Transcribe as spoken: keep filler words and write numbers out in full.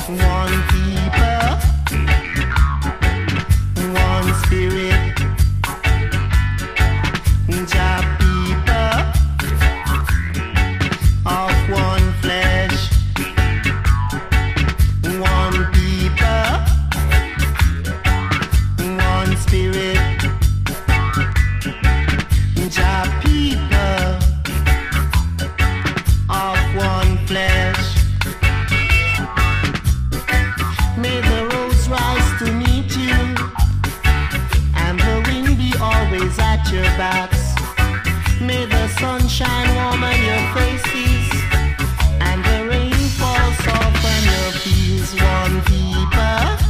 one people, one spirit, Jah people of one flesh, one people, one spirit, Jah people of one flesh. May the rose rise to meet you, and the wind be always at your backs. May the sun shine warm on your faces, and the rain fall soft on your fields. One people,